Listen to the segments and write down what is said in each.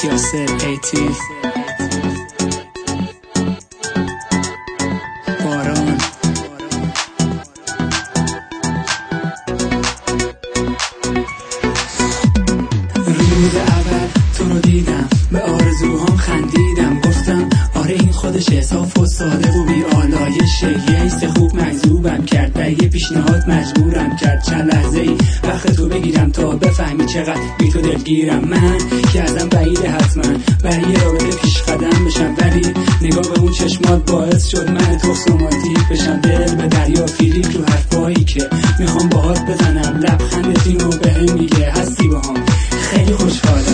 یاسر ایتی باران. روز اول تو رو دیدم به آرزوهام خندیدم، گفتم آره این خودشه، صاف و ساده و بی آلایشه. یه حس خوب مجذوبم کرد، به یه پیشنهاد مجبورم کرد. چند لحظه ای وقت تو بگیرم تا بفهمی چقدر بی تو دلگیرم. من که ازم بعیده حتما برای یه رابطه پیش قدم بشم، ولی نگاه به اون چشمات باعث شد من تو رومانتیک بشم. دل به دریا فیلیک رو حرفایی که میخوام باهات بزنم، لبخندت اینو بهم میگه هستی باهام، خیلی خوشحالم.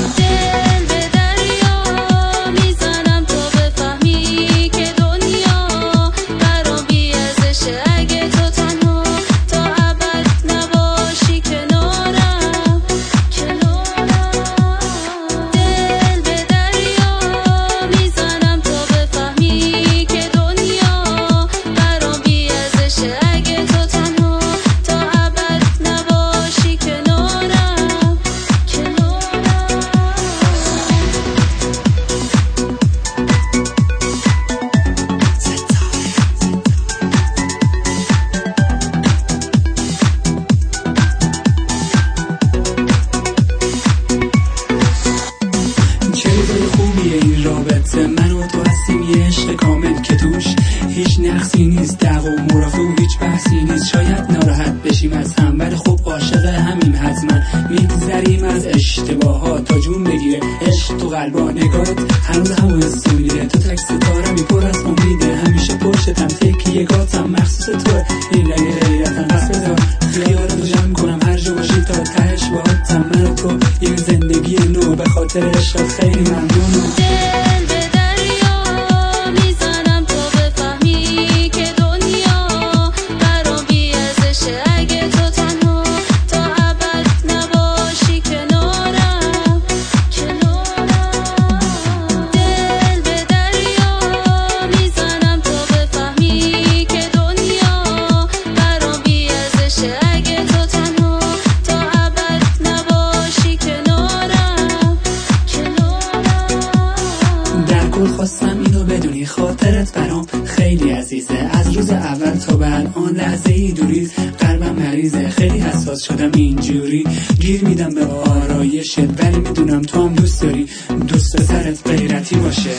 من و تو هستیم یه عشق کامل که توش هیچ نقصی نیست، دعوا و مرافع و هیچ بحثی نیست. شاید ناراحت بشیم از هم، ولی خب عاشق همیم حتما. میگذریم از اشتباهات تا جون بگیره عشق تو قلبا. نگات هنوز همون حس میگیره، تو تک ستاره میپر از امیده. همیشه پشتم تکیه گاتم مخصوص تو، این رنگ غیرتم. پس بذار خیالتو جمع کنم هر جا باشی تا تهش باهاتم. من و تو یه زندگی نو، به خاطر عشقت خیلی ممنونم. خواستم اینو بدونی، خاطرت برام خیلی عزیزه. از روز اول تا به الان لحظه ای دوریت قلبم مریضه. خیلی حساس شدم اینجوری، گیر میدم به آرایشت، ولی میدونم تو هم دوست داری دوست پسرت غیرتی باشه.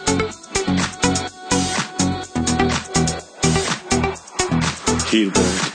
Killboard.